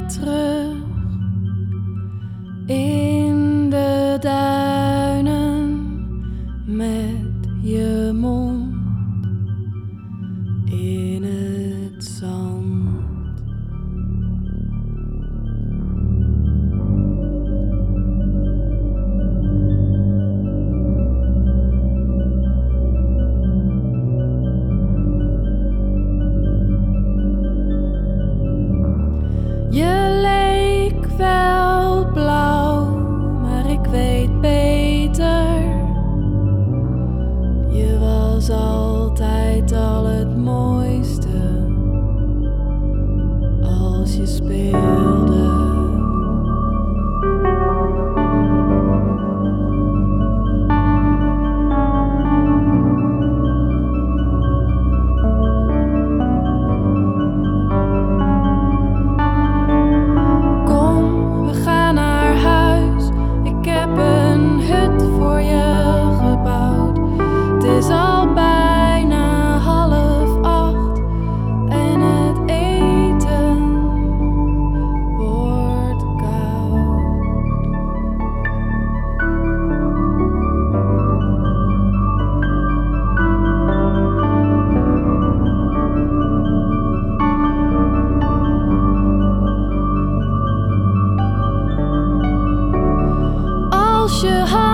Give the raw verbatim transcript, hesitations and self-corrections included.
weer terug in de duinen met je mond in het zand. Je leek wel blauw, maar ik weet beter. Je was altijd al het mooiste als je speelde. Het is al bijna half acht en het eten wordt koud. Als je